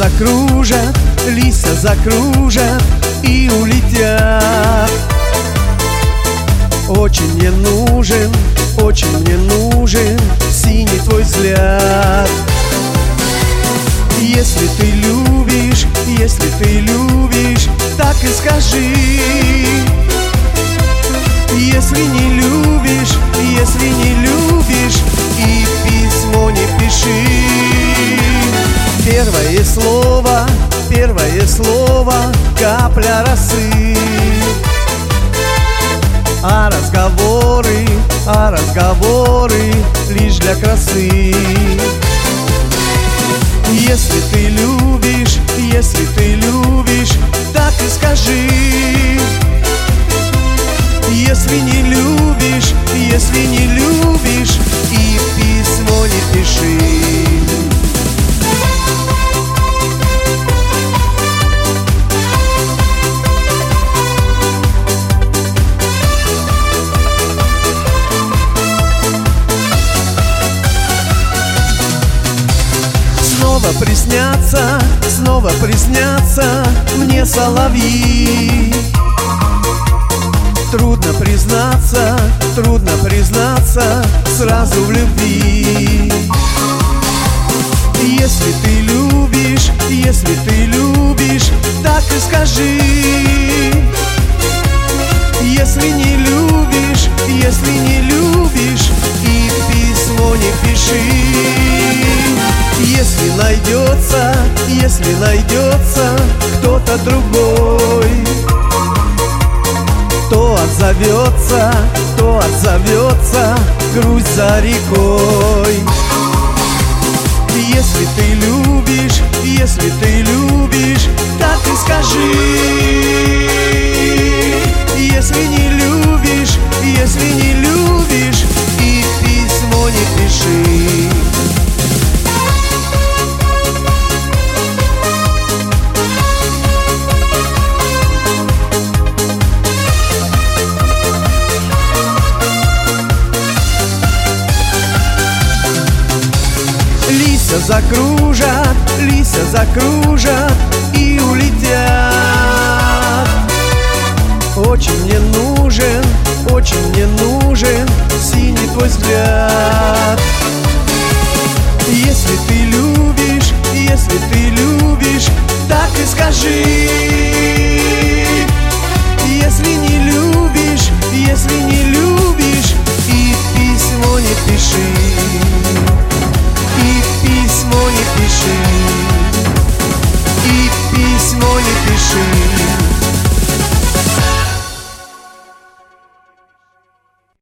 листья закружат и улетят. Очень мне нужен синий твой взгляд. Если ты любишь, так и скажи. Если не любишь, и письмо не пиши. Первое слово, капля росы. А разговоры лишь для красы. Если ты любишь, так и скажи. Если не любишь, и письмо не пиши. Снова приснятся мне соловьи. Трудно признаться сразу в любви. Если ты любишь, так и скажи. Если не любишь, и письмо не пиши. Если найдется кто-то другой, то отзовется грусть за рекой. Если ты любишь, так и скажи. Если не любишь, и письмо не пиши. Листья закружат и улетят. Очень мне нужен синий твой взгляд. Если ты любишь, так и скажи.